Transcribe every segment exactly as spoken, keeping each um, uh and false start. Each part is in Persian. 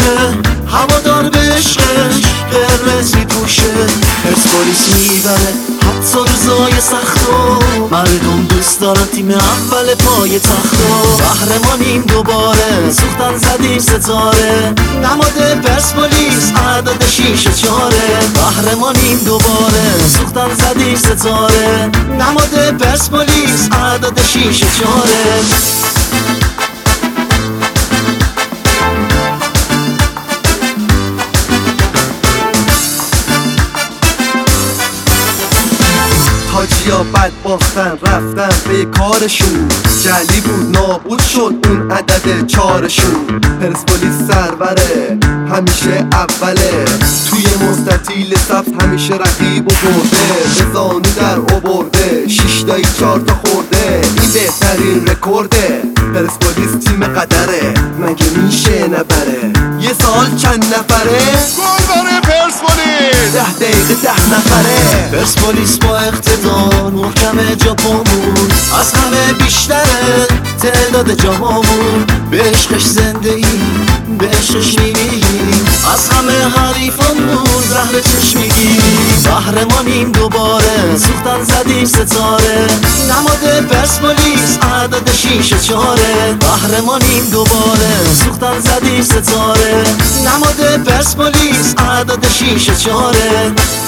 میجوشه، هوادار به عشقش قرمز میپوشه. پرسپولیس میبره حتی روزای سختو، مردم دوست دارن تیم اول پای تختو. قهرمانیم دوباره، سوختن زدیم ستاره، نماد پرسپولیس اعداد شیشه چاره. قهرمانیم دوباره، سوختن زدیم ستاره، نماد پرسپولیس اعداد شیشه چاره. حاجیا بد باختن رفتن به کارشون، جلی بود نابود شد اون عدد چارشون. پرسپولیس سروره همیشه اوله، توی مستطیل صف همیشه رقیب و برده. به زانو در آورده، شیشتایی چار تا خورده، این بهترین رکورده. پرسپولیس تیم قدره، مگه میشه نبره؟ یه سال چند نفره گل برای پرسپولیس، ده دقیقه ده نفره. پرسپولیس با اقتدار محکم جا پامون، از همه بیشتره تعداد جامامون. به عشقش زنده ای، به عشقش میمیریم، از همه حریفامون زهر چشم میگیریم. قهرمانیم دوباره، سوختن زدیم ستاره، نماد پرسپولیس اعداد شیشه چاره. قهرمانیم دوباره، سوختن زدیم ستاره، نماد پرسپولیس اعداد شیشه چاره.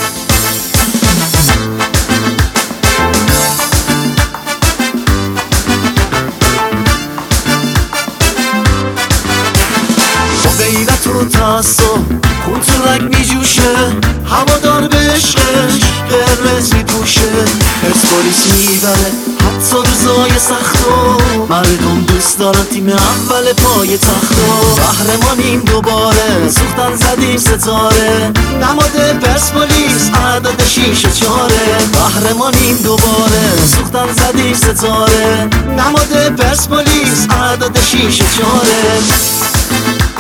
غیرت و تعصب خون تو رگ میجوشه، هوادار به عشقش قرمز میپوشه. پرسپولیس میبره حتی روزای سختو، مردم دوست دارن تیم اول پای تختو. قهرمانیم دوباره، سوختن زدیم ستاره، نماد پرسپولیس اعداد شیشه چاره. قهرمانیم دوباره، سوختن زدیم ستاره، نماد پرسپولیس اعداد شیشه چاره.